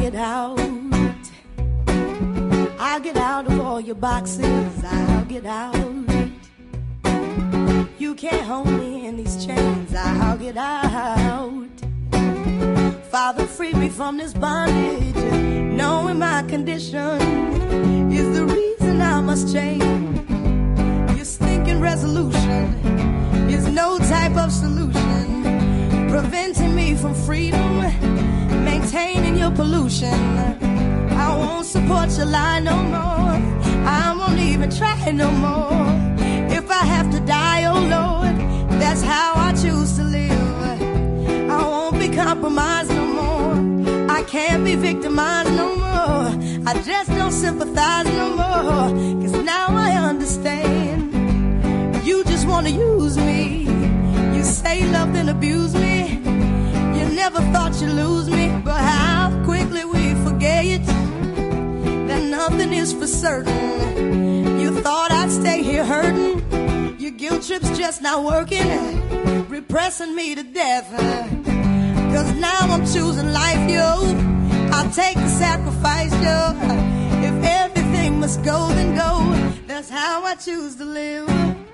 get out. I'll get out of all your boxes. I'll get out. You can't hold me in these chains. I'll get out. Father, free me from this bondage. Knowing my condition is the reason I must change. Your stinking resolution is no type of solution. Preventing me from freedom, maintaining your pollution. I won't support your lie no more. I won't even try no more. If I have to die, oh Lord, that's how I choose to live. I won't be compromised no more. I can't be victimized no more. I just don't sympathize no more. Cause now I understand. You just wanna use me. You say love then abuse me. You never thought you'd lose me. But how quickly we forget that nothing is for certain. You thought I'd stay here hurting. Your guilt trip's just not working, repressing me to death. Cause now I'm choosing life, yo. I'll take the sacrifice, yo. If everything must go, then go. That's how I choose to live.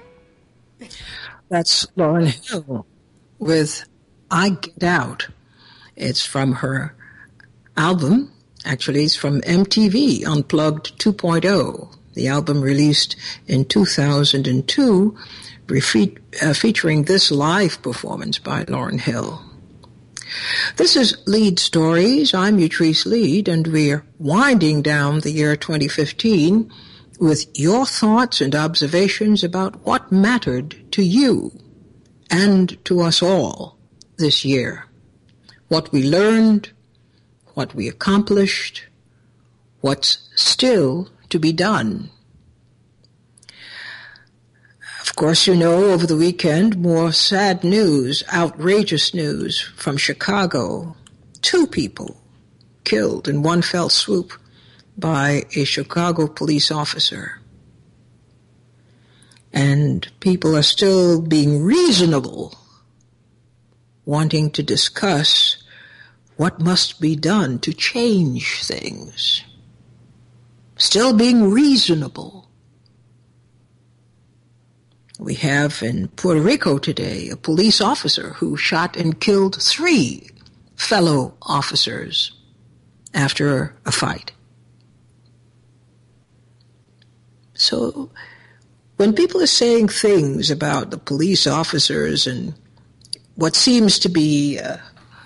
That's Lauryn Hill with I Get Out. It's from her album. Actually, it's from MTV Unplugged 2.0. The album released in 2002, featuring this live performance by Lauryn Hill. This is Lead Stories. I'm Utrice Lead, and we're winding down the year 2015 with your thoughts and observations about what mattered to you and to us all this year. What we learned, what we accomplished, what's still to be done. Of course, you know, over the weekend, more sad news, outrageous news from Chicago. 2 people killed in one fell swoop by a Chicago police officer. And people are still being reasonable, wanting to discuss what must be done to change things. Still being reasonable. We have in Puerto Rico today a police officer who shot and killed 3 fellow officers after a fight. So when people are saying things about the police officers and what seems to be a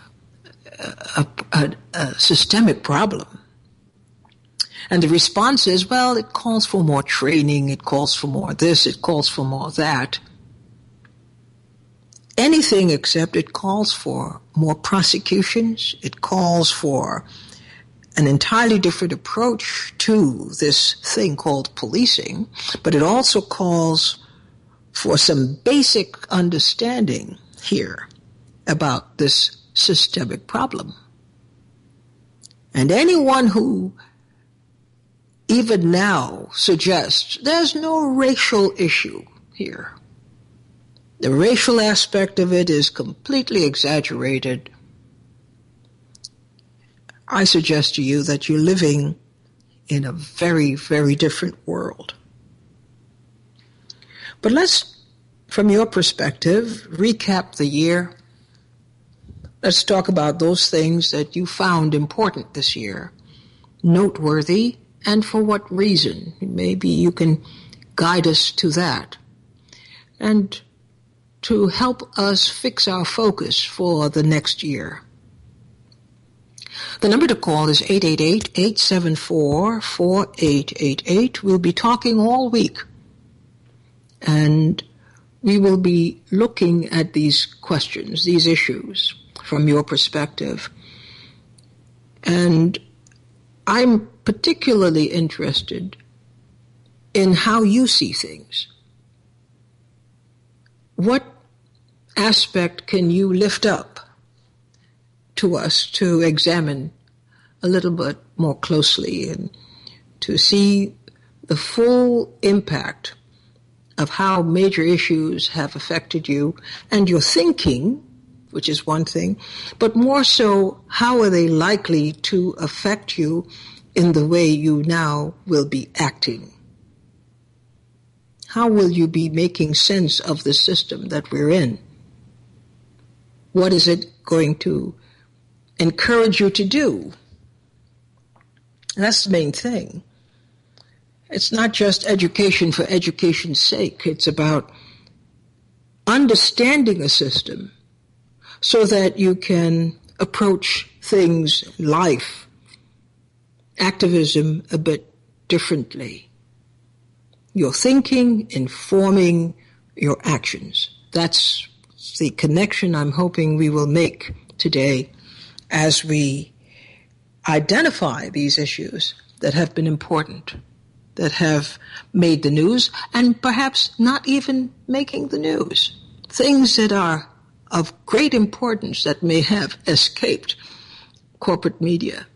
systemic problem, and the response is, well, it calls for more training, it calls for more this, it calls for more that. Anything except it calls for more prosecutions, it calls for an entirely different approach to this thing called policing, but it also calls for some basic understanding here about this systemic problem. And anyone who even now suggests there's no racial issue here, the racial aspect of it is completely exaggerated. I suggest to you that you're living in a very, very different world. But let's, from your perspective, recap the year. Let's talk about those things that you found important this year, noteworthy, and for what reason. Maybe you can guide us to that. And to help us fix our focus for the next year. The number to call is 888-874-4888. We'll be talking all week. And we will be looking at these questions, these issues, from your perspective. And I'm particularly interested in how you see things. What aspect can you lift up to us to examine a little bit more closely and to see the full impact of how major issues have affected you and your thinking which is one thing, but more so, how are they likely to affect you in the way you now will be acting? How will you be making sense of the system that we're in? What is it going to encourage you to do? And that's the main thing. It's not just education for education's sake. It's about understanding a system so that you can approach things, life, activism a bit differently. Your thinking informing your actions. That's the connection I'm hoping we will make today as we identify these issues that have been important, that have made the news, and perhaps not even making the news. Things that are of great importance that may have escaped corporate media.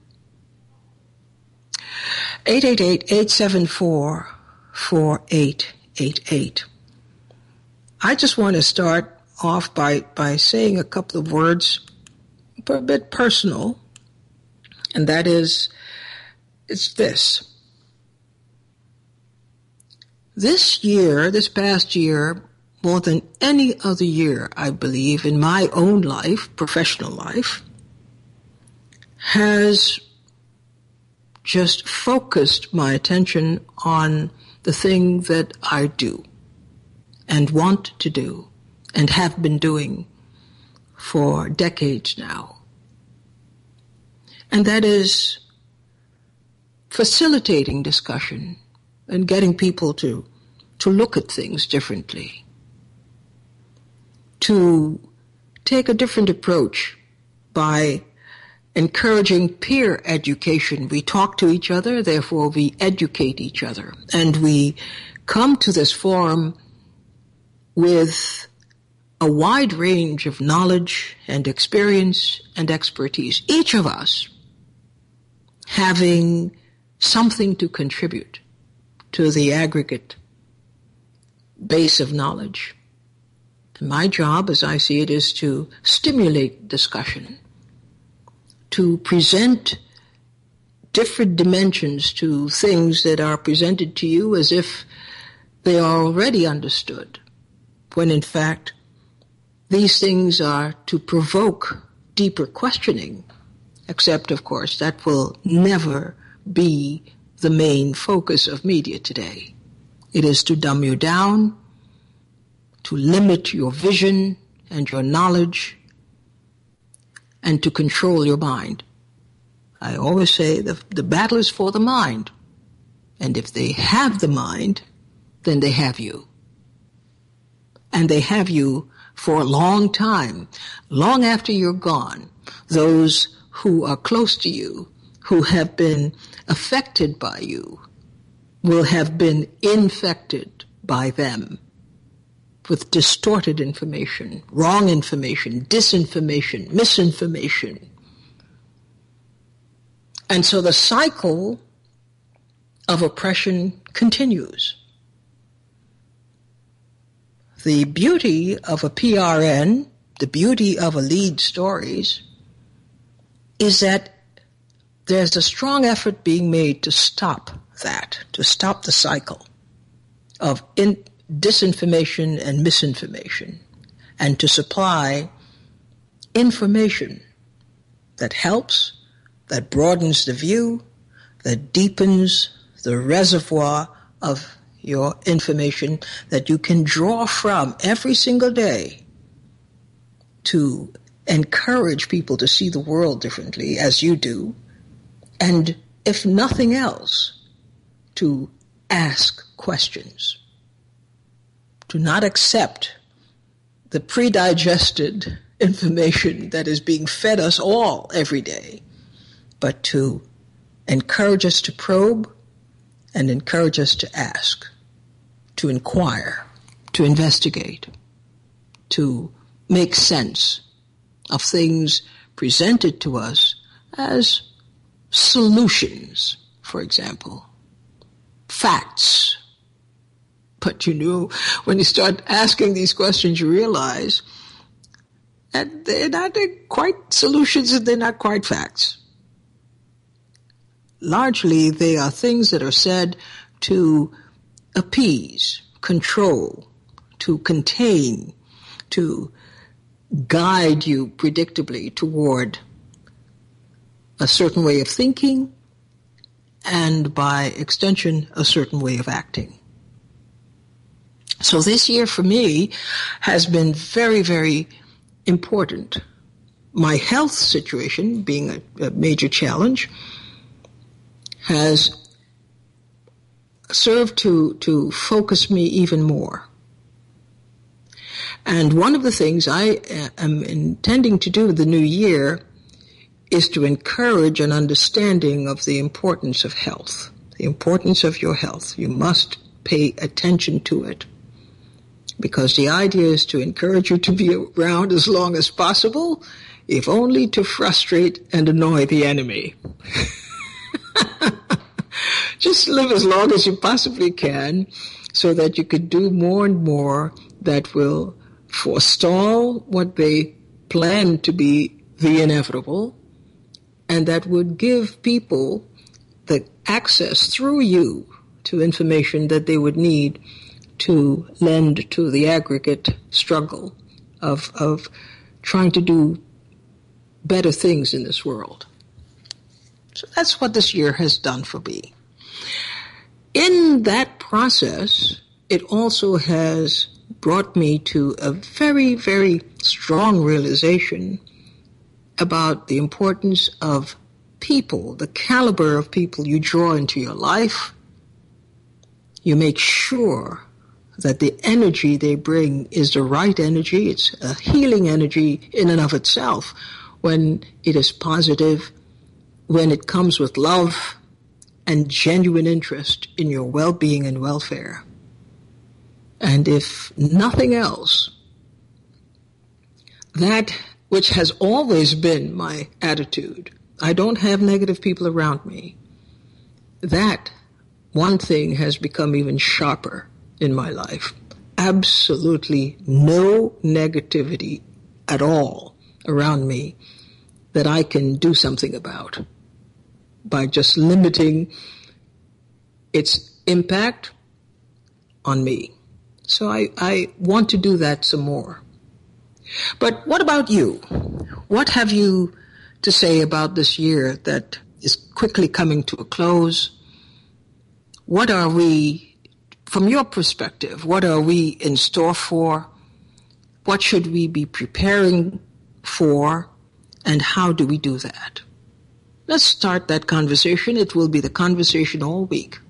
888-874-4888. I just want to start off by saying a couple of words, a bit personal, and that is, it's this. This year, this past year, more than any other year, I believe, in my own life, professional life, has just focused my attention on the thing that I do and want to do and have been doing for decades now. And that is facilitating discussion and getting people to look at things differently, to take a different approach by encouraging peer education. We talk to each other, therefore we educate each other. And we come to this forum with a wide range of knowledge and experience and expertise. Each of us having something to contribute to the aggregate base of knowledge. And my job, as I see it, is to stimulate discussion, to present different dimensions to things that are presented to you as if they are already understood, when in fact these things are to provoke deeper questioning, except, of course, that will never be the main focus of media today. It is to dumb you down, to limit your vision and your knowledge, and to control your mind. I always say the battle is for the mind. And if they have the mind, then they have you. And they have you for a long time, long after you're gone. Those who are close to you, who have been affected by you, will have been infected by them with distorted information, wrong information, disinformation, misinformation. And so the cycle of oppression continues. The beauty of a PRN, the beauty of a lead stories, is that there's a strong effort being made to stop that, to stop the cycle of disinformation and misinformation, and to supply information that helps, that broadens the view, that deepens the reservoir of your information that you can draw from every single day to encourage people to see the world differently as you do, and if nothing else, to ask questions, to not accept the pre-digested information that is being fed us all every day, but to encourage us to probe and encourage us to ask, to inquire, to investigate, to make sense of things presented to us as solutions, for example, facts. But when you start asking these questions, you realize And they're not quite solutions and they're not quite facts. Largely, they are things that are said to appease, control, to contain, to guide you predictably toward a certain way of thinking and, by extension, a certain way of acting. So this year for me has been very, very important. My health situation, being a major challenge, has served to focus me even more. And one of the things I am intending to do the new year is to encourage an understanding of the importance of health, the importance of your health. You must pay attention to it, because the idea is to encourage you to be around as long as possible, if only to frustrate and annoy the enemy. Just live as long as you possibly can so that you could do more and more that will forestall what they plan to be the inevitable, and that would give people the access through you to information that they would need to lend to the aggregate struggle of trying to do better things in this world. So that's what this year has done for me. In that process, it also has brought me to a very, very strong realization about the importance of people, the caliber of people you draw into your life. You make sure that the energy they bring is the right energy. It's a healing energy in and of itself when it is positive, when it comes with love and genuine interest in your well-being and welfare. And if nothing else, that which has always been my attitude, I don't have negative people around me, that one thing has become even sharper in my life. Absolutely no negativity at all around me that I can do something about by just limiting its impact on me. So I want to do that some more. But what about you? What have you to say about this year that is quickly coming to a close? What are we, from your perspective, what are we in store for? What should we be preparing for? And how do we do that? Let's start that conversation. It will be the conversation all week.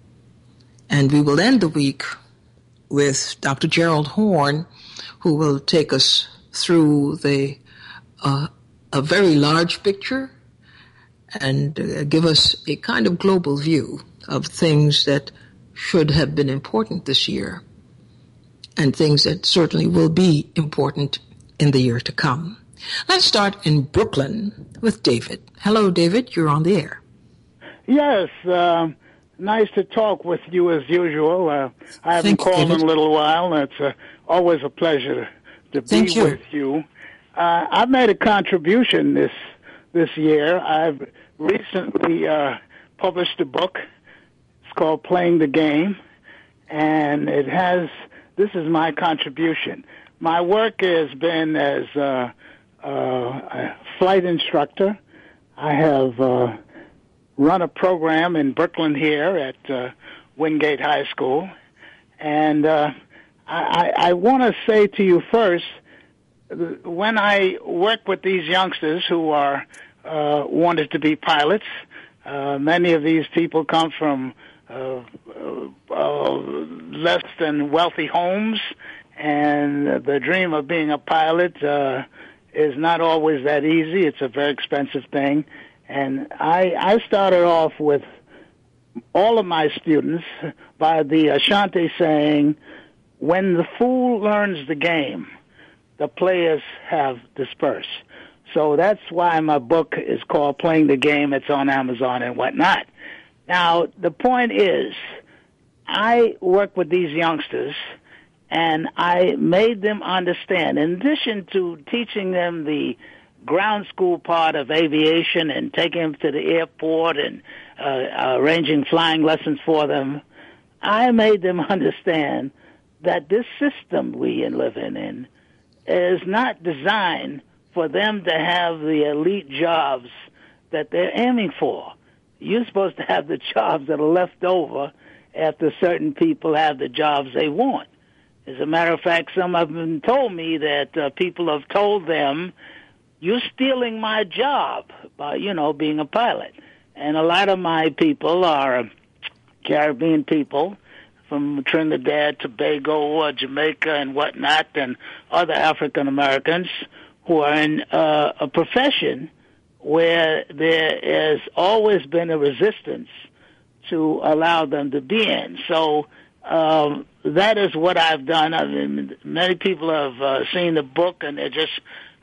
And we will end the week with Dr. Gerald Horne, who will take us through a very large picture and give us a kind of global view of things that should have been important this year and things that certainly will be important in the year to come. Let's start in Brooklyn with David. Hello, David. You're on the air. Yes. Nice to talk with you as usual. I haven't called in a little while. It's always a pleasure to be with you. I've made a contribution this year. I've recently published a book. It's called Playing the Game, and this is my contribution. My work has been as a flight instructor. I have run a program in Brooklyn here at Wingate High School. And I want to say to you first, when I work with these youngsters who are wanted to be pilots, many of these people come from less than wealthy homes, and the dream of being a pilot is not always that easy. It's a very expensive thing. And I started off with all of my students by the Ashanti saying, when the fool learns the game, the players have dispersed. So that's why my book is called Playing the Game. It's on Amazon and whatnot. Now, the point is, I work with these youngsters, And I made them understand, in addition to teaching them the ground school part of aviation and taking them to the airport and arranging flying lessons for them, I made them understand that this system we live in is not designed for them to have the elite jobs that they're aiming for. You're supposed to have the jobs that are left over after certain people have the jobs they want. As a matter of fact, some of them told me that people have told them, you're stealing my job by, being a pilot. And a lot of my people are Caribbean people from Trinidad, Tobago, Jamaica, and whatnot, and other African Americans who are in a profession where there has always been a resistance to allow them to be in. So that is what I've done. I mean, many people have seen the book, and they're just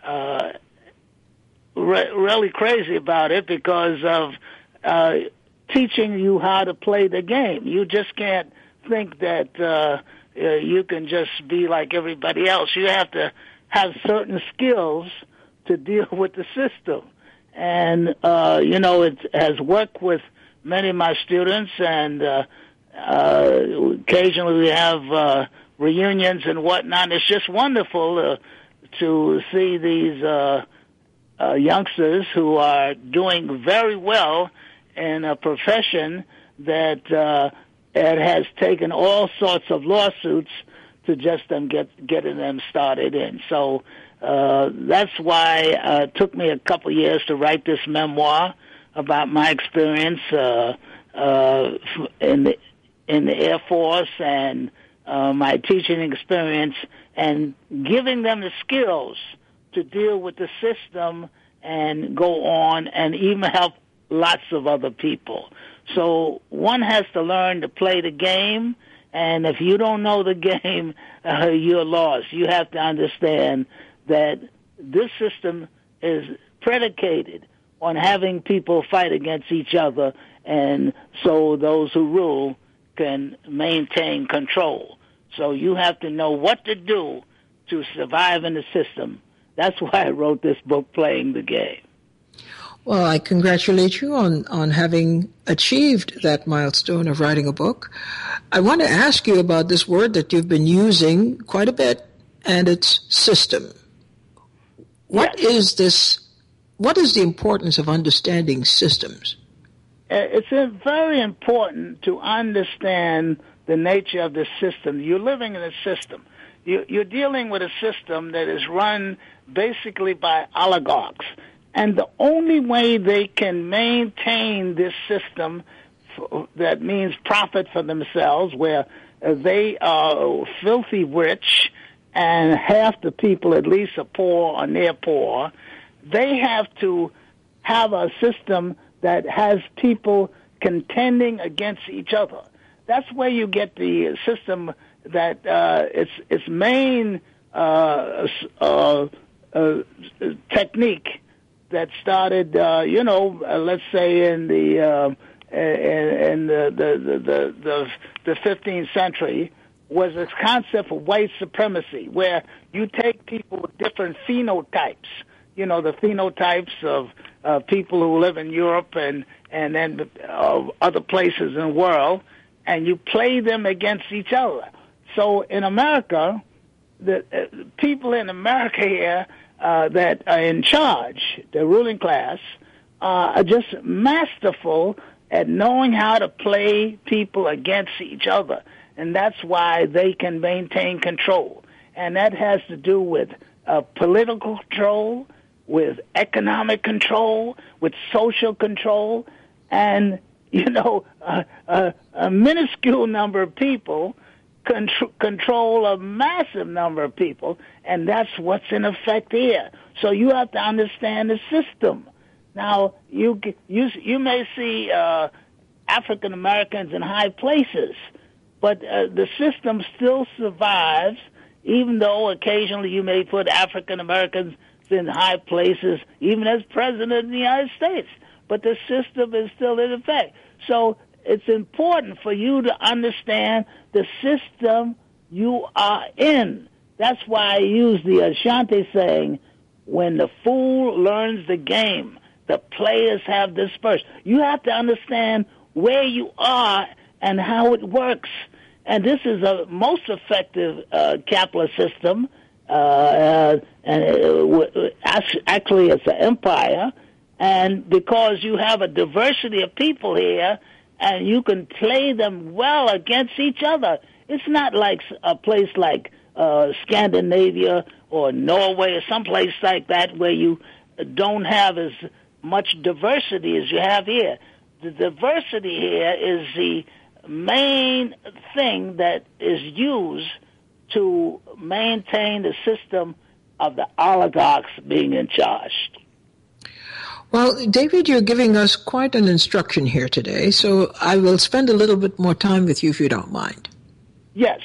really crazy about it because of teaching you how to play the game. You just can't think that you can just be like everybody else. You have to have certain skills to deal with the system. And, it has worked with many of my students, and occasionally we have reunions and whatnot. It's just wonderful to see these youngsters who are doing very well in a profession that it has taken all sorts of lawsuits to just getting them started in. So that's why it took me a couple years to write this memoir about my experience in the Air Force and my teaching experience, and giving them the skills to deal with the system and go on and even help lots of other people. So one has to learn to play the game, and if you don't know the game, you're lost. You have to understand that this system is predicated on having people fight against each other, and so those who rule can maintain control. So you have to know what to do to survive in the system. That's why I wrote this book, Playing the Game. Well, I congratulate you on having achieved that milestone of writing a book. I want to ask you about this word that you've been using quite a bit, and it's system. What is this? What is the importance of understanding systems? It's very important to understand the nature of the system. You're living in a system. You're dealing with a system that is run basically by oligarchs. And the only way they can maintain this system that means profit for themselves, where they are filthy rich and half the people at least are poor or near poor, they have to have a system that has people contending against each other. That's where you get the system that its main technique that started, let's say in the 15th century, was this concept of white supremacy, where you take people with different phenotypes. The phenotypes of people who live in Europe and then other places in the world, and you play them against each other. So in America, the people in America here that are in charge, the ruling class, are just masterful at knowing how to play people against each other. And that's why they can maintain control. And that has to do with political control, with economic control, with social control, and, a minuscule number of people control a massive number of people, and that's what's in effect here. So you have to understand the system. Now, you may see African Americans in high places, but the system still survives, even though occasionally you may put African Americans in high places, even as president of the United States. But the system is still in effect. So it's important for you to understand the system you are in. That's why I use the Ashanti saying, when the fool learns the game, the players have dispersed. You have to understand where you are and how it works. And this is a most effective capitalist system. And actually, it's an empire. And because you have a diversity of people here, and you can play them well against each other. It's not like a place like Scandinavia or Norway or someplace like that where you don't have as much diversity as you have here. The diversity here is the main thing that is used to maintain the system of the oligarchs being in charge. Well, David, you're giving us quite an instruction here today, so I will spend a little bit more time with you if you don't mind. Yes.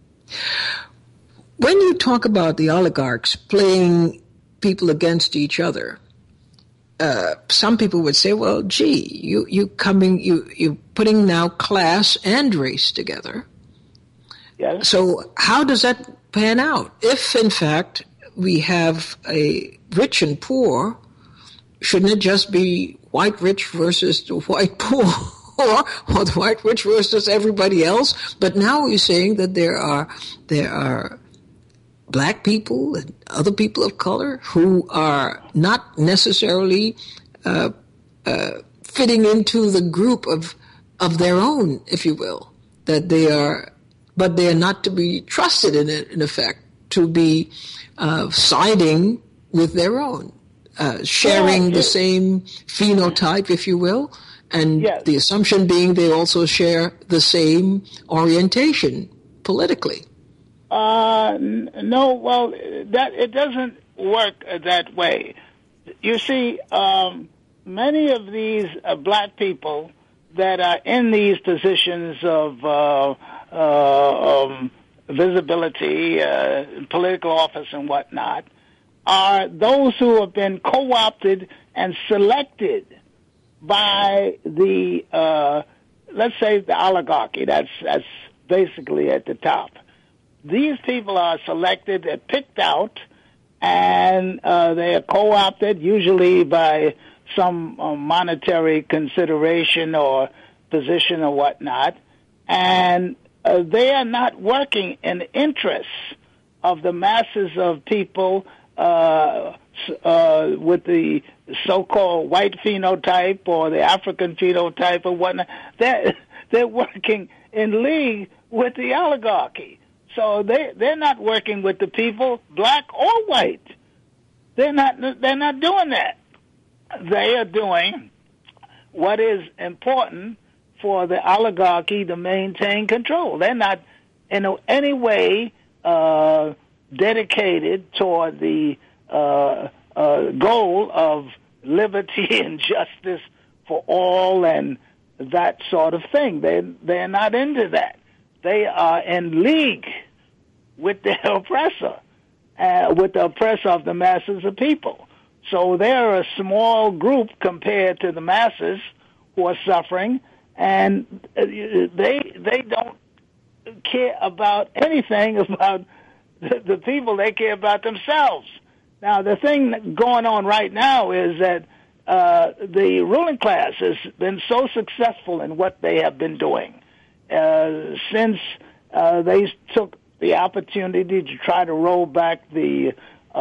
When you talk about the oligarchs playing people against each other, some people would say, well, gee, you're putting now class and race together. Yes. So how does that pan out? If, in fact, we have a rich and poor, shouldn't it just be white rich versus the white poor, or the white rich versus everybody else? But now you're saying that there are black people and other people of color who are not necessarily fitting into the group of their own, if you will, but they are not to be trusted in effect, to be siding with their own. Sharing the same phenotype, if you will, and the assumption being they also share the same orientation politically. No, well, that it doesn't work that way. You see, many of these black people that are in these positions of visibility, political office and whatnot, are those who have been co-opted and selected by the, let's say, the oligarchy. That's basically at the top. These people are selected, they're picked out, and they are co-opted, usually by some monetary consideration or position or whatnot, and they are not working in the interests of the masses of people with the so-called white phenotype or the African phenotype or whatnot. They're working in league with the oligarchy. So they're not working with the people, black or white. They're not doing that. They are doing what is important for the oligarchy to maintain control. They're not in any way dedicated toward the goal of liberty and justice for all and that sort of thing. They're not into that. They are in league with the oppressor of the masses of people. So they're a small group compared to the masses who are suffering, and they don't care about anything about the people. They care about themselves. Now, the thing going on right now is that the ruling class has been so successful in what they have been doing since they took the opportunity to try to roll back the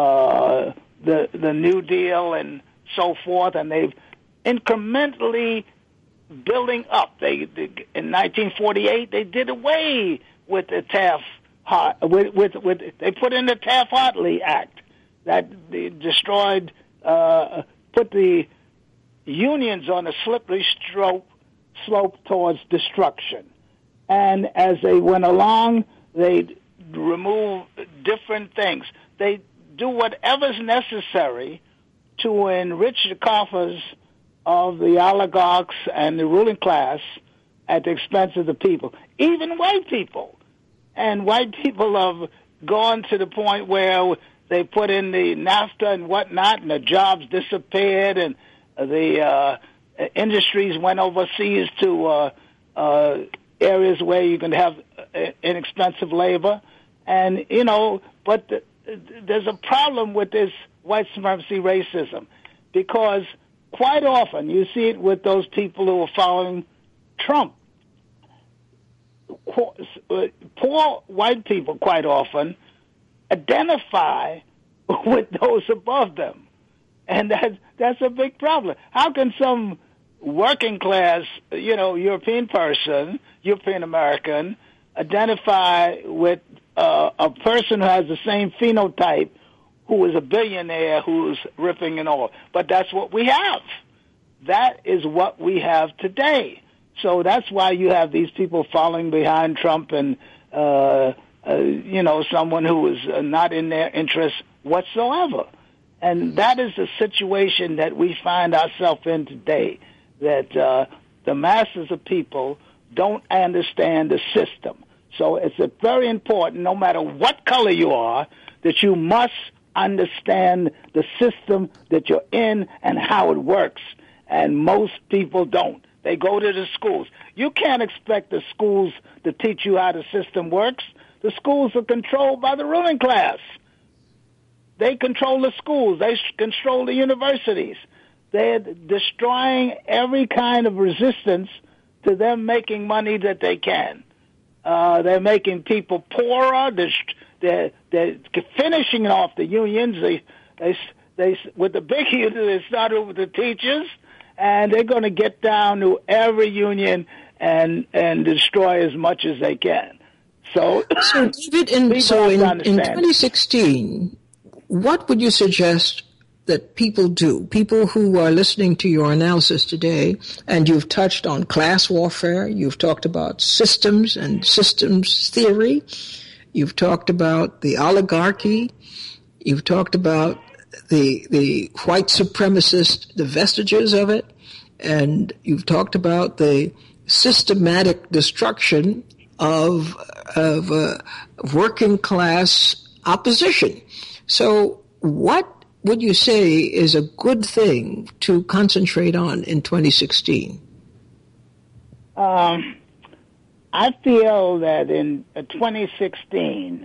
New Deal and so forth, and they've incrementally building up. They in 1948 they did away with the they put in the Taft-Hartley Act that destroyed, put the unions on a slippery slope towards destruction. And as they went along, they remove different things. They do whatever's necessary to enrich the coffers of the oligarchs and the ruling class at the expense of the people, even white people. And white people have gone to the point where they put in the NAFTA and whatnot, and the jobs disappeared, and the industries went overseas to areas where you can have inexpensive labor, and but there's a problem with this white supremacy racism, because quite often you see it with those people who are following Trump. Poor white people quite often identify with those above them, and that's a big problem. How can some working class, European person, European American, identify with a person who has the same phenotype, who is a billionaire, who's ripping and all? But that's what we have. That is what we have today. So that's why you have these people following behind Trump and, someone who is not in their interest whatsoever. And that is the situation that we find ourselves in today, that the masses of people don't understand the system. So it's very important, no matter what color you are, that you must understand the system that you're in and how it works. And most people don't. They go to the schools. You can't expect the schools to teach you how the system works. The schools are controlled by the ruling class. They control the schools. They control the universities. They're destroying every kind of resistance to them making money that they can. They're making people poorer. They're finishing off the unions. They with the big unions, they started with the teachers, and they're going to get down to every union and destroy as much as they can. So David, in 2016, what would you suggest that people do? People who are listening to your analysis today, and you've touched on class warfare, you've talked about systems and systems theory, you've talked about the oligarchy, you've talked about the white supremacist, the vestiges of it, and you've talked about the systematic destruction of working class opposition. So what would you say is a good thing to concentrate on in 2016? I feel that in 2016,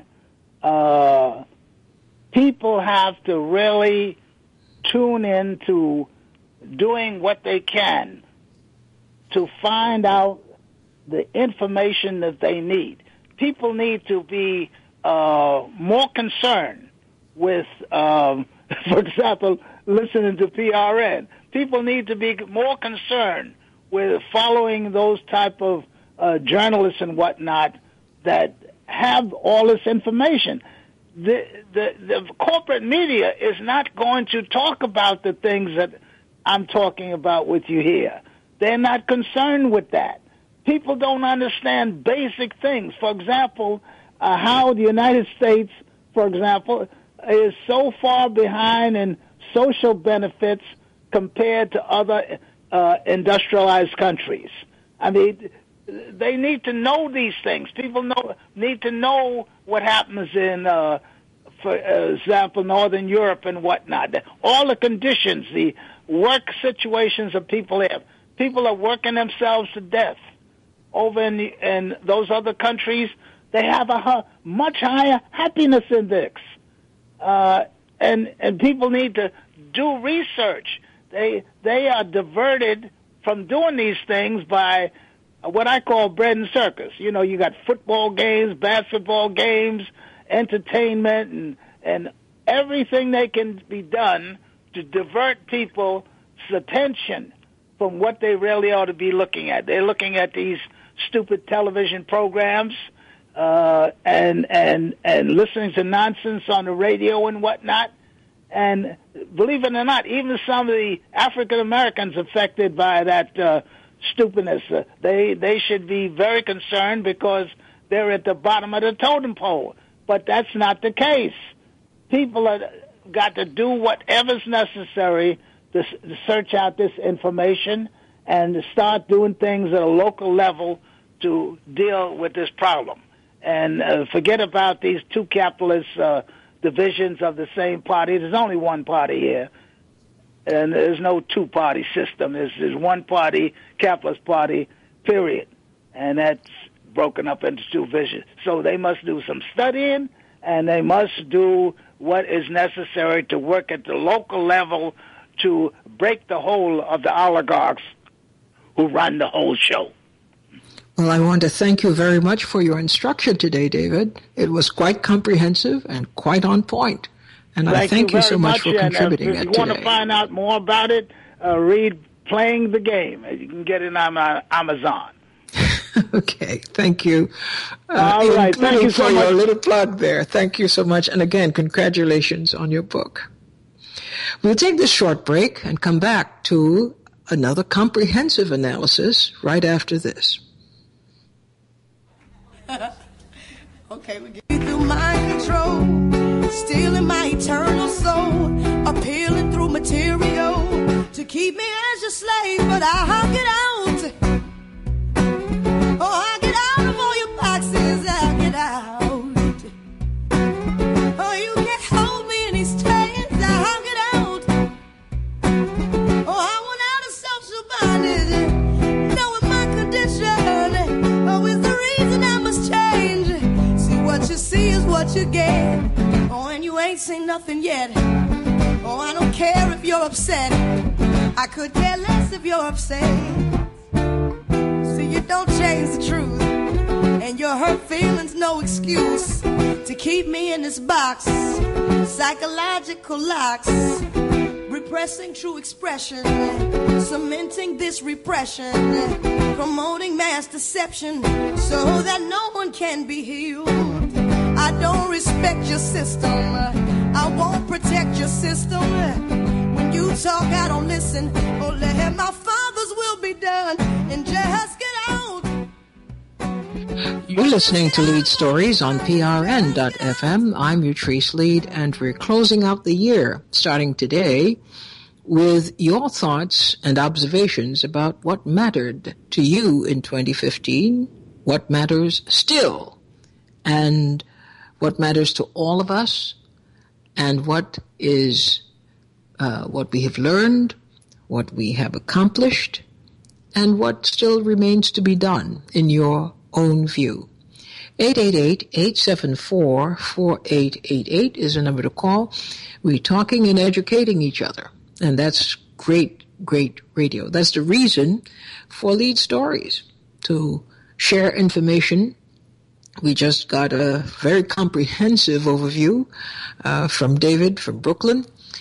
people have to really tune into doing what they can to find out the information that they need. People need to be more concerned with, for example, listening to PRN. People need to be more concerned with following those type of journalists and whatnot that have all this information. The corporate media is not going to talk about the things that I'm talking about with you here. They're not concerned with that. People don't understand basic things. For example, how the United States, for example, is so far behind in social benefits compared to other industrialized countries. I mean, they need to know these things. People need to know what happens in, for example, Northern Europe and whatnot. All the conditions, the work situations that people have. People are working themselves to death. Over in those other countries, they have a much higher happiness index. And people need to do research. They are diverted from doing these things by what I call bread and circus. You know, you got football games, basketball games, entertainment, and everything that can be done to divert people's attention from what they really ought to be looking at. They're looking at these stupid television programs and listening to nonsense on the radio and whatnot. And believe it or not, even some of the African Americans affected by that stupidness, they should be very concerned because they're at the bottom of the totem pole. But that's not the case. People have got to do whatever's necessary to search out this information and to start doing things at a local level to deal with this problem. And forget about these two capitalist divisions of the same party. There's only one party here, and there's no two-party system. There's one party, capitalist party, period. And that's broken up into two visions. So they must do some studying, and they must do what is necessary to work at the local level to break the hold of the oligarchs who run the whole show. Well, I want to thank you very much for your instruction today, David. It was quite comprehensive and quite on point. And I thank you so much for contributing it today. If you want to find out more about it, read Playing the Game. You can get it on Amazon. Okay, thank you. All right, thank you so much. Your little plug there. Thank you so much. And again, congratulations on your book. We'll take this short break and come back to another comprehensive analysis right after this. Okay, we get through mind control, stealing my eternal soul, appealing through material to keep me as your slave, but I'll get out. Oh, I'll get out of all your boxes, I'll get out. Oh, you can't hold me in these chains, I'll get out. Oh, I want out of social bondage, knowing my condition. Oh, is the reason I must change. See, what you see is what you get. Oh, and you ain't seen nothing yet. Oh, I don't care if you're upset. I could care less if you're upset. See, you don't change the truth, and your hurt feelings no excuse to keep me in this box. Psychological locks, repressing true expression, cementing this repression, promoting mass deception so that no one can be healed. I don't respect your system, I won't protect your system. When you talk, I don't listen. Oh, let my father's will be done and just get out. You're listening to Lead Stories on PRN.FM. I'm Utrice Lead, and we're closing out the year, starting today, with your thoughts and observations about what mattered to you in 2015, what matters still, and what matters to all of us, and what is what we have learned, what we have accomplished, and what still remains to be done in your own view. 888-874-4888 is the number to call. We're talking and educating each other, and that's great, great radio. That's the reason for Lead Stories, to share information. We just got a very comprehensive overview from David from Brooklyn.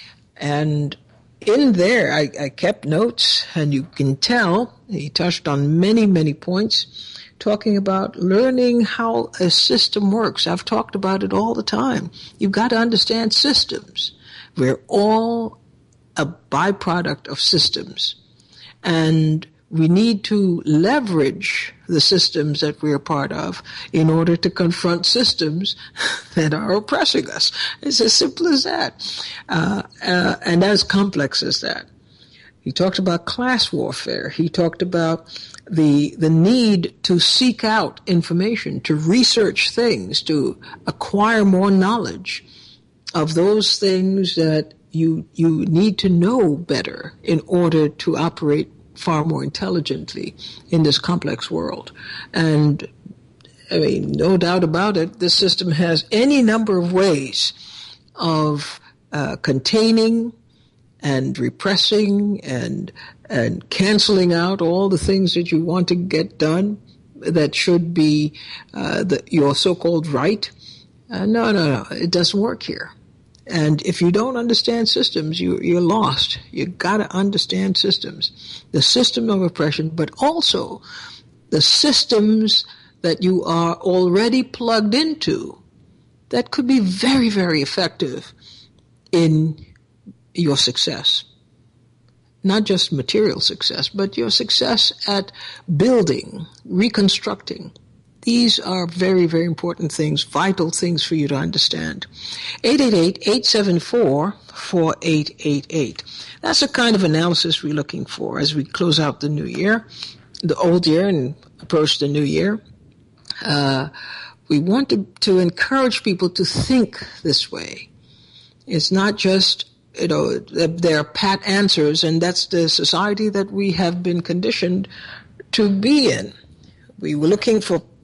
And in there, I kept notes, and you can tell he touched on many, many points, talking about learning how a system works. I've talked about it all the time. You've got to understand systems. We're all a byproduct of systems. And we need to leverage the systems that we're part of in order to confront systems that are oppressing us. It's as simple as that, and as complex as that. He talked about class warfare. He talked about the need to seek out information, to research things, to acquire more knowledge of those things that you need to know better in order to operate far more intelligently in this complex world. And I mean, no doubt about it, this system has any number of ways of containing and repressing and canceling out all the things that you want to get done that should be your so-called right. No, it doesn't work here. And if you don't understand systems, you're lost. You got to understand systems, the system of oppression, but also the systems that you are already plugged into that could be very, very effective in your success. Not just material success, but your success at building, reconstructing. These are very, very important things, vital things for you to understand. 888-874-4888. That's the kind of analysis we're looking for as we close out the new year, the old year, and approach the new year. We want to encourage people to think this way. It's not just, there are pat answers, and that's the society that we have been conditioned to be in. We were looking for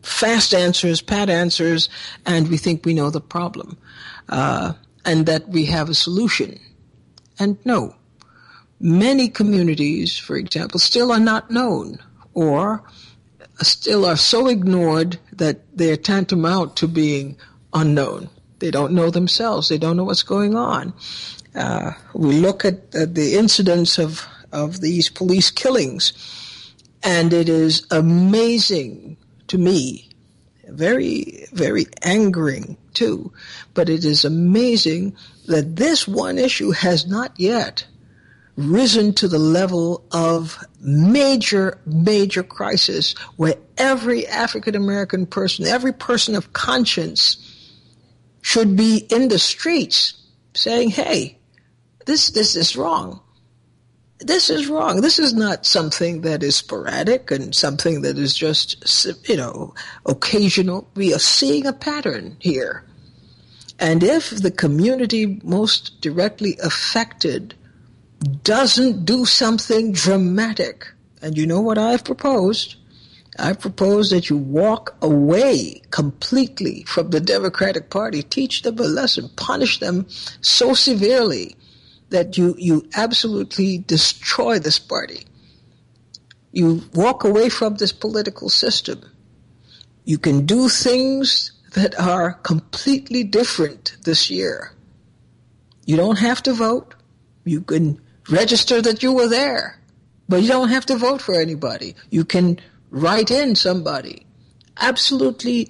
fast answers, pat answers, and we think we know the problem, and that we have a solution. And no, many communities, for example, still are not known, or still are so ignored that they're tantamount to being unknown. They don't know themselves. They don't know what's going on. We look at the incidents of these police killings, and it is amazing to me, very, very angering too, but it is amazing that this one issue has not yet risen to the level of major, major crisis where every African American person, every person of conscience should be in the streets saying, hey, this is wrong. This is wrong. This is not something that is sporadic and something that is just, occasional. We are seeing a pattern here. And if the community most directly affected doesn't do something dramatic, and you know what I've proposed? I propose that you walk away completely from the Democratic Party, teach them a lesson, punish them so severely that you absolutely destroy this party. You walk away from this political system. You can do things that are completely different this year. You don't have to vote. You can register that you were there, but you don't have to vote for anybody. You can write in somebody. Absolutely,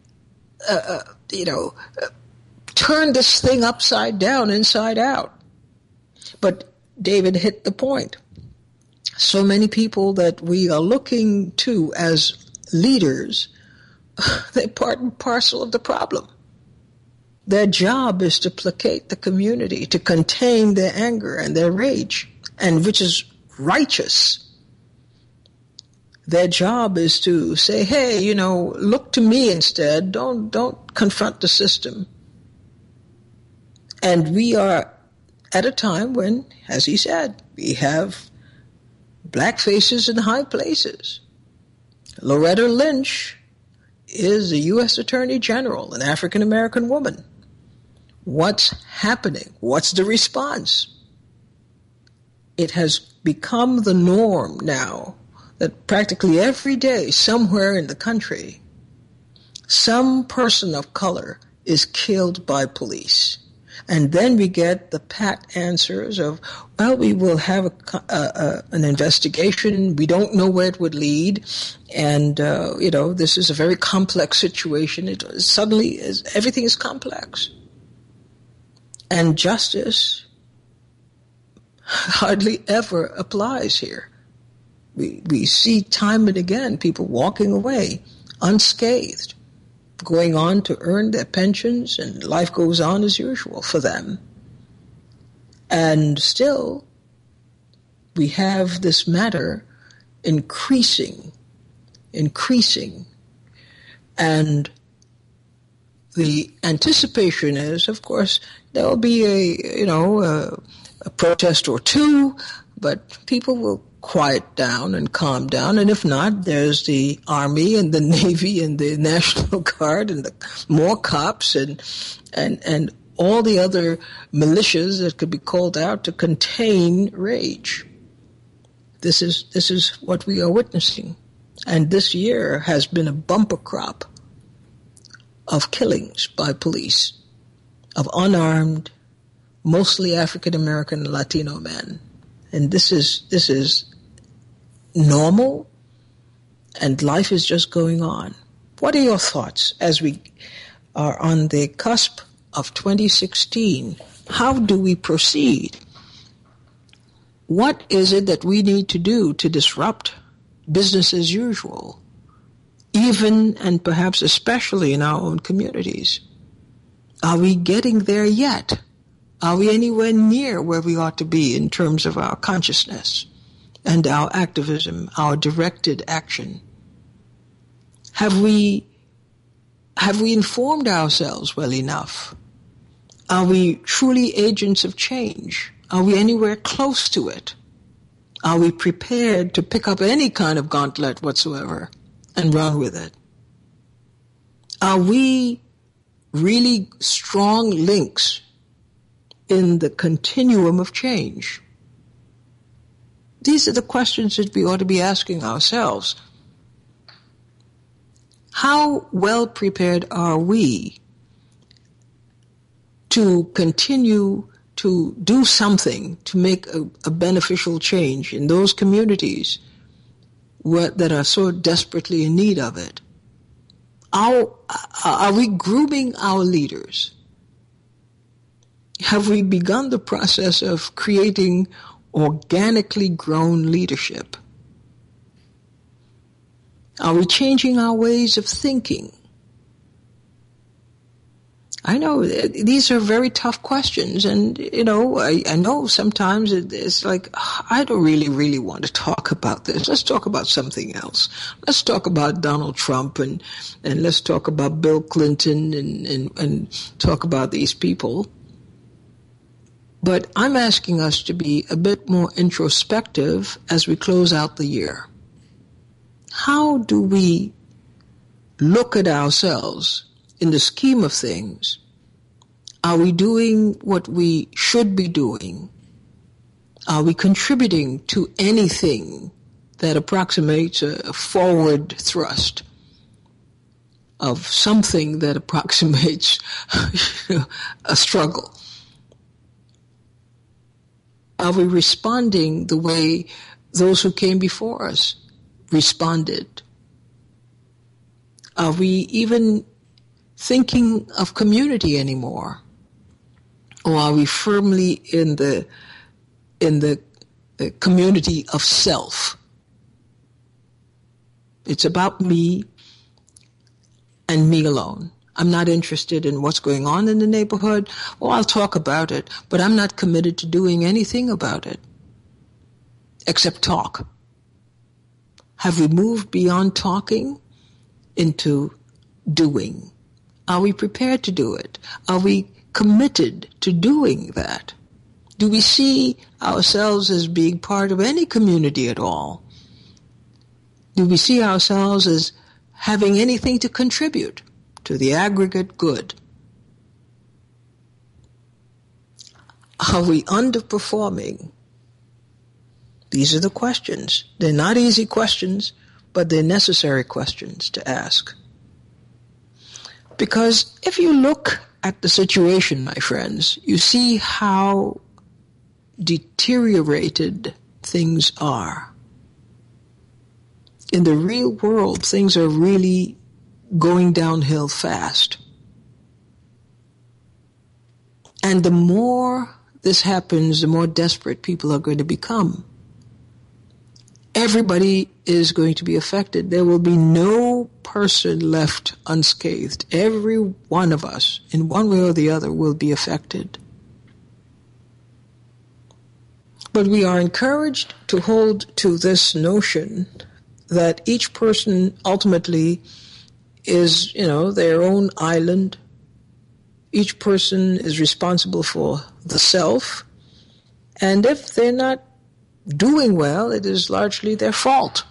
turn this thing upside down, inside out. But David hit the point. So many people that we are looking to as leaders, they're part and parcel of the problem. Their job is to placate the community, to contain their anger and their rage, and which is righteous. Their job is to say, hey, look to me instead. Don't confront the system. And we are at a time when, as he said, we have black faces in high places. Loretta Lynch is a U.S. Attorney General, an African-American woman. What's happening? What's the response? It has become the norm now that practically every day, somewhere in the country, some person of color is killed by police. And then we get the pat answers of, well, we will have an investigation. We don't know where it would lead. And, this is a very complex situation. Everything is complex. And justice hardly ever applies here. We see time and again people walking away unscathed, going on to earn their pensions, and life goes on as usual for them. And still, we have this matter increasing. And the anticipation is, of course, there will be a protest or two, but people will quiet down and calm down. And if not, there's the Army and the Navy and the National Guard and more cops and all the other militias that could be called out to contain rage. This is what we are witnessing. And this year has been a bumper crop of killings by police of unarmed, mostly African-American and Latino men. And this is normal, and life is just going on. What are your thoughts as we are on the cusp of 2016? How do we proceed? What is it that we need to do to disrupt business as usual, even and perhaps especially in our own communities? Are we getting there yet? Are we anywhere near where we ought to be in terms of our consciousness and our activism, our directed action? Have we informed ourselves well enough? Are we truly agents of change? Are we anywhere close to it? Are we prepared to pick up any kind of gauntlet whatsoever and run with it? Are we really strong links in the continuum of change? These are the questions that we ought to be asking ourselves. How well prepared are we to continue to do something to make a beneficial change in those communities that are so desperately in need of it? Are we grooming our leaders? Have we begun the process of creating organically grown leadership? Are we changing our ways of thinking? I know these are very tough questions, and, I know sometimes it's like, I don't really want to talk about this. Let's talk about something else. Let's talk about Donald Trump, and let's talk about Bill Clinton, and talk about these people. But I'm asking us to be a bit more introspective as we close out the year. How do we look at ourselves in the scheme of things? Are we doing what we should be doing? Are we contributing to anything that approximates a forward thrust of something that approximates a struggle? Are we responding the way those who came before us responded? Are we even thinking of community anymore? Or are we firmly in the community of self? It's about me and me alone. I'm not interested in what's going on in the neighborhood. Well, I'll talk about it, but I'm not committed to doing anything about it except talk. Have we moved beyond talking into doing? Are we prepared to do it? Are we committed to doing that? Do we see ourselves as being part of any community at all? Do we see ourselves as having anything to contribute to the aggregate good? Are we underperforming? These are the questions. They're not easy questions, but they're necessary questions to ask. Because if you look at the situation, my friends, you see how deteriorated things are. In the real world, things are really going downhill fast. And the more this happens, the more desperate people are going to become. Everybody is going to be affected. There will be no person left unscathed. Every one of us, in one way or the other, will be affected. But we are encouraged to hold to this notion that each person ultimately is, their own island. Each person is responsible for the self. And if they're not doing well, it is largely their fault.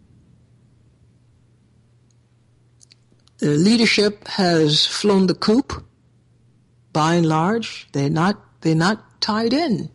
The leadership has flown the coop. By and large, they're not tied in.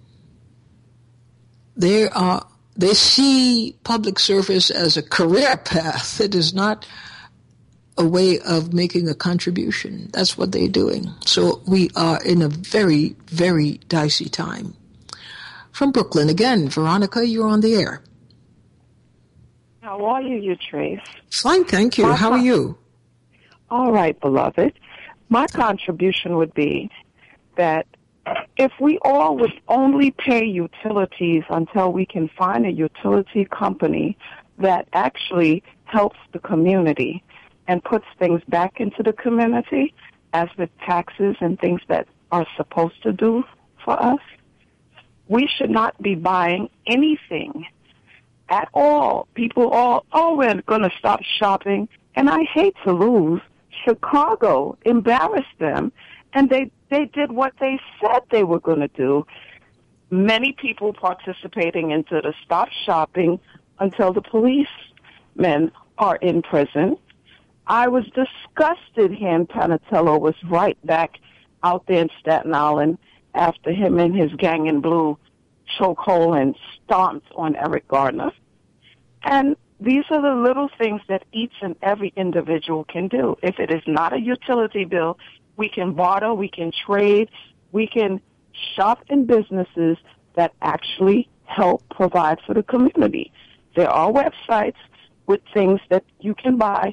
They see public service as a career path. It is not a way of making a contribution. That's what they're doing. So we are in a very, very dicey time. From Brooklyn again, Veronica, you're on the air. How are you, Trace? Fine, thank you. How are you? All right, beloved. My contribution would be that if we all would only pay utilities until we can find a utility company that actually helps the community and puts things back into the community, as with taxes and things that are supposed to do for us, we should not be buying anything at all. People we're going to stop shopping. And I hate to lose. Chicago embarrassed them, and they did what they said they were going to do. Many people participating into the stop shopping until the policemen are in prison. I was disgusted him, Panatello, was right back out there in Staten Island after him and his gang in blue chokehold and stomped on Eric Gardner. And these are the little things that each and every individual can do. If it is not a utility bill, we can barter, we can trade, we can shop in businesses that actually help provide for the community. There are websites with things that you can buy,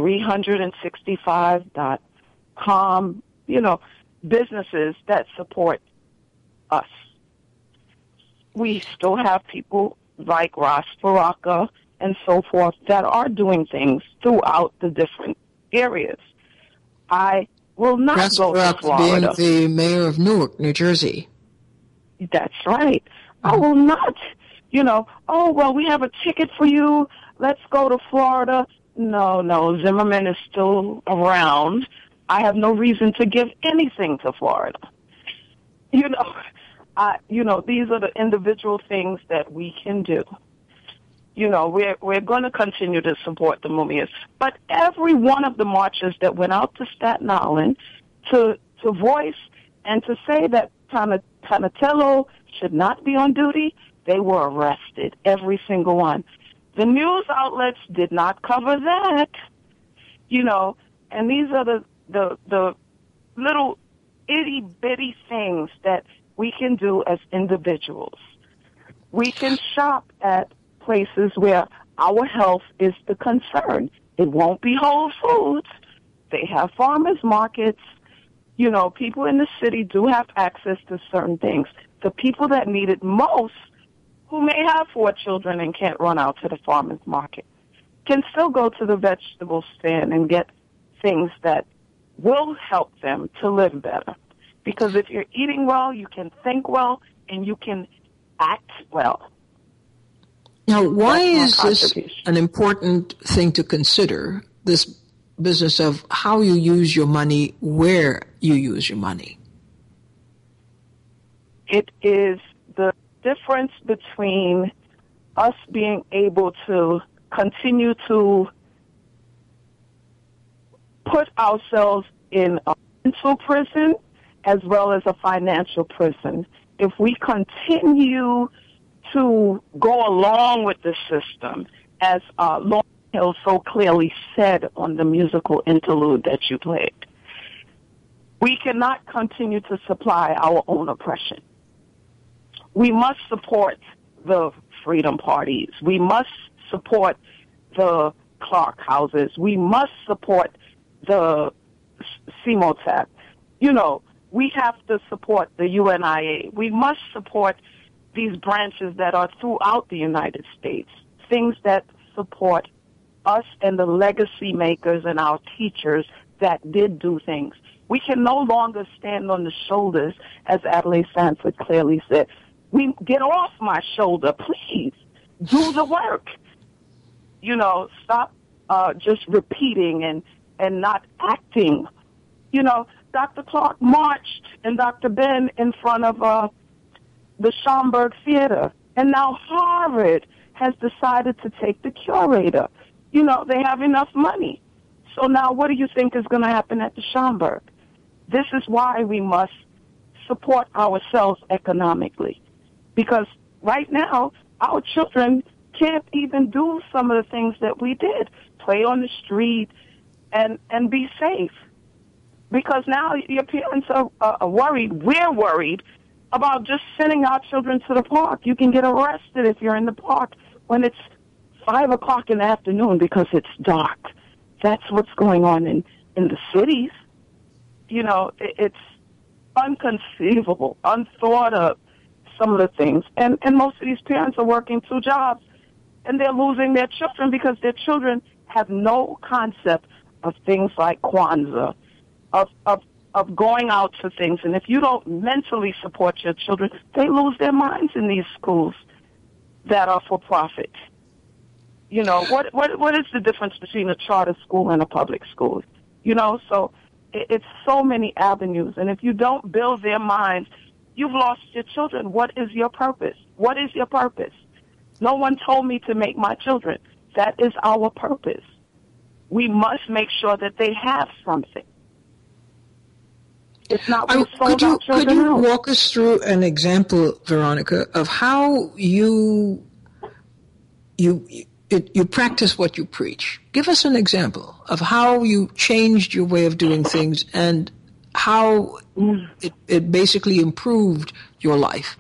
365.com, businesses that support us. We still have people like Ross Baraka and so forth that are doing things throughout the different areas. I will not Ross go Baraka to Florida. being the mayor of Newark, New Jersey. That's right. I will not, oh, well, we have a ticket for you. Let's go to Florida. No, Zimmerman is still around. I have no reason to give anything to Florida. These are the individual things that we can do. We're going to continue to support the Mumias. But every one of the marchers that went out to Staten Island to voice and to say that Panatello should not be on duty, they were arrested, every single one. The news outlets did not cover that, and these are the little itty-bitty things that we can do as individuals. We can shop at places where our health is the concern. It won't be Whole Foods. They have farmers markets. People in the city do have access to certain things. The people that need it most, who may have 4 children and can't run out to the farmer's market, can still go to the vegetable stand and get things that will help them to live better. Because if you're eating well, you can think well, and you can act well. Now, why is this an important thing to consider, this business of how you use your money, where you use your money? It is the difference between us being able to continue to put ourselves in a mental prison as well as a financial prison. If we continue to go along with the system, as Lauryn Hill so clearly said on the musical interlude that you played, we cannot continue to supply our own oppression. We must support the freedom parties. We must support the Clark houses. We must support the CMOTAP. We have to support the UNIA. We must support these branches that are throughout the United States, things that support us and the legacy makers and our teachers that did do things. We can no longer stand on the shoulders, as Adelaide Sanford clearly said. We get off my shoulder, please. Do the work. Stop just repeating and not acting. Dr. Clark marched and Dr. Ben in front of the Schomburg Theater. And now Harvard has decided to take the curator. They have enough money. So now what do you think is going to happen at the Schomburg? This is why we must support ourselves economically. Because right now, our children can't even do some of the things that we did. Play on the street and be safe. Because now your parents are worried. We're worried about just sending our children to the park. You can get arrested if you're in the park when it's 5 o'clock in the afternoon because it's dark. That's what's going on in the cities. It's inconceivable, unthought of, some of the things. And most of these parents are working 2 jobs, and they're losing their children because their children have no concept of things like Kwanzaa, of going out to things. And if you don't mentally support your children, they lose their minds in these schools that are for profit. What is the difference between a charter school and a public school? So it's so many avenues. And if you don't build their minds, you've lost your children. What is your purpose? What is your purpose? No one told me to make my children. That is our purpose. we must make sure that they have something. It's not we sold our children Could you out. walk us through an example, Veronica, of how you practice what you preach? Give us an example of how you changed your way of doing things and how it basically improved your life.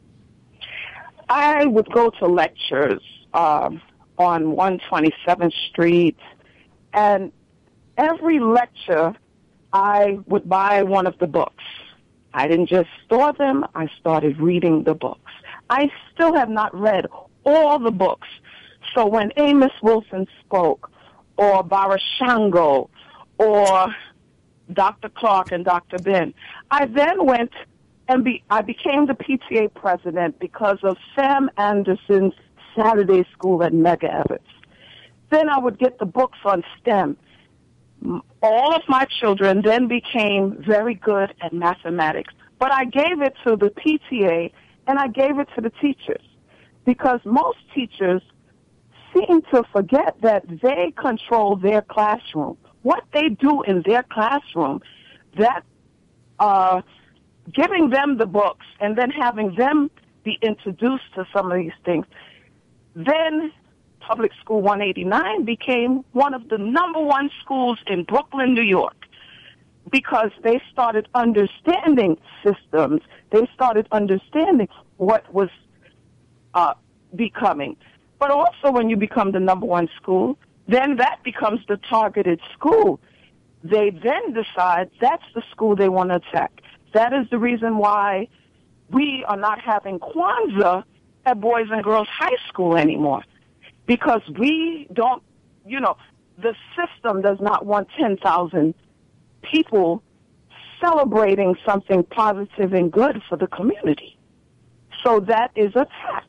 I would go to lectures on 127th Street, and every lecture I would buy one of the books. I didn't just store them, I started reading the books. I still have not read all the books. So when Amos Wilson spoke, or Barashango, or Dr. Clark and Dr. Ben, I then went and I became the PTA president because of Sam Anderson's Saturday School at Mega Evans. Then I would get the books on STEM. All of my children then became very good at mathematics. But I gave it to the PTA and I gave it to the teachers because most teachers seem to forget that they control their classroom. What they do in their classroom, that giving them the books and then having them be introduced to some of these things, then Public School 189 became one of the number one schools in Brooklyn, New York, because they started understanding systems. They started understanding what was becoming. But also when you become the number one school, then that becomes the targeted school. They then decide that's the school they want to attack. That is the reason why we are not having Kwanzaa at Boys and Girls High School anymore. Because we don't, the system does not want 10,000 people celebrating something positive and good for the community. So that is attacked.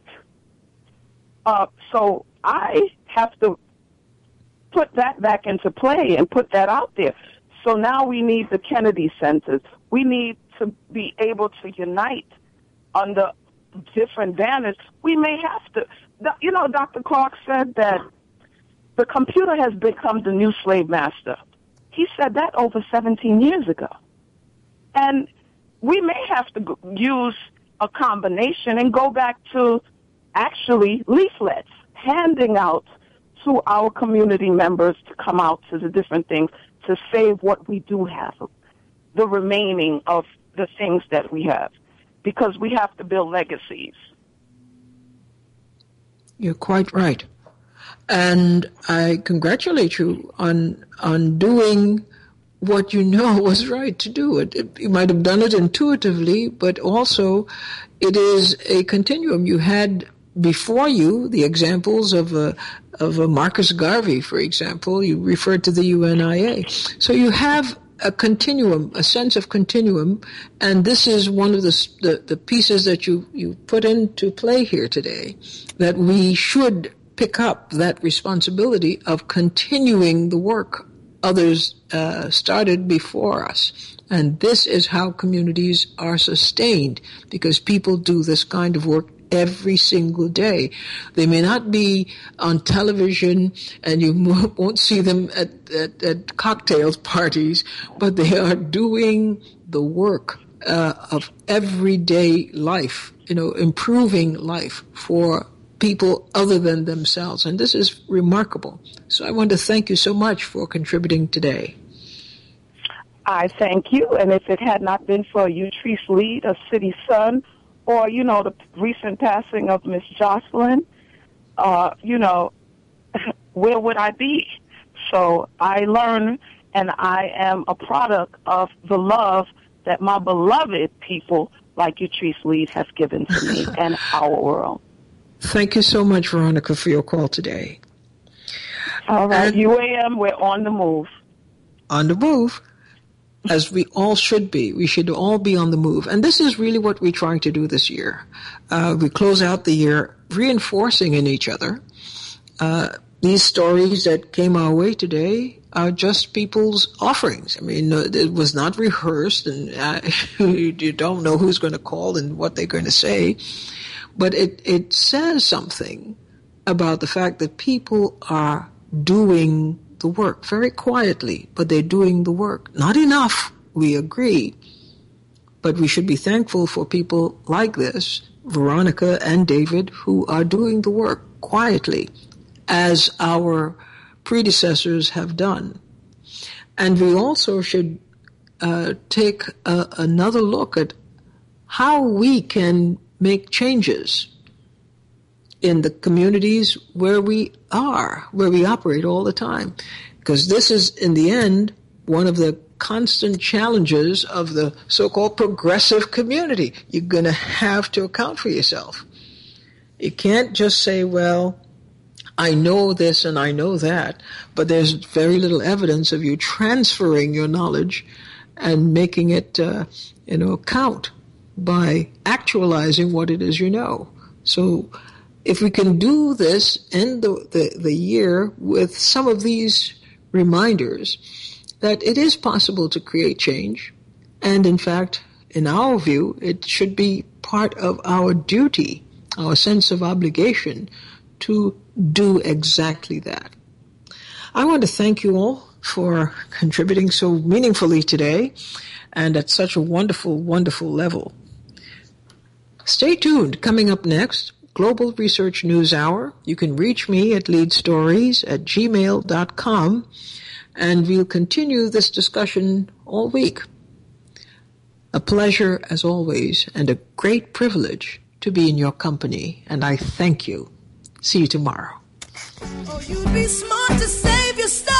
So I have to put that back into play and put that out there. So now we need the Kennedy Centers. We need to be able to unite under different banners. We may have to. Dr. Clark said that the computer has become the new slave master. He said that over 17 years ago. And we may have to use a combination and go back to actually leaflets, handing out to our community members to come out to the different things to save what we do have, the remaining of the things that we have, because we have to build legacies. You're quite right. And I congratulate you on doing what you know was right to do. You might have done it intuitively, but also it is a continuum. You had before you the examples of a Marcus Garvey, for example. You referred to the UNIA. So you have a continuum, a sense of continuum, and this is one of the pieces that you put into play here today, that we should pick up that responsibility of continuing the work others started before us. And this is how communities are sustained, because people do this kind of work every single day. They may not be on television and you won't see them at cocktail parties, but they are doing the work of everyday life, improving life for people other than themselves. And this is remarkable. So I want to thank you so much for contributing today. I thank you. And if it had not been for Utrice Lead, a city son, or, the recent passing of Miss Jocelyn, where would I be? So I learn, and I am a product of the love that my beloved people like Utrice Lead has given to me and our world. Thank you so much, Veronica, for your call today. All right, UAM, we're on the move. On the move. As we all should be. We should all be on the move. And this is really what we're trying to do this year. We close out the year reinforcing in each other. These stories that came our way today are just people's offerings. I mean, it was not rehearsed, and you don't know who's going to call and what they're going to say. But it says something about the fact that people are doing the work very quietly, but they're doing the work. Not enough, we agree, but we should be thankful for people like this, Veronica and David, who are doing the work quietly, as our predecessors have done. And we also should take another look at how we can make changes in the communities where we operate all the time. Because this is, in the end, one of the constant challenges of the so-called progressive community. You're going to have to account for yourself. You can't just say, well, I know this and I know that, but there's very little evidence of you transferring your knowledge and making it, count by actualizing what it is you know. So if we can do this, end the year with some of these reminders that it is possible to create change, and in fact, in our view, it should be part of our duty, our sense of obligation to do exactly that. I want to thank you all for contributing so meaningfully today and at such a wonderful, wonderful level. Stay tuned. Coming up next, Global Research News Hour. You can reach me at leadstories@gmail.com, and we'll continue this discussion all week. A pleasure, as always, and a great privilege to be in your company, and I thank you. See you tomorrow. Oh, you'd be smart to save your stuff.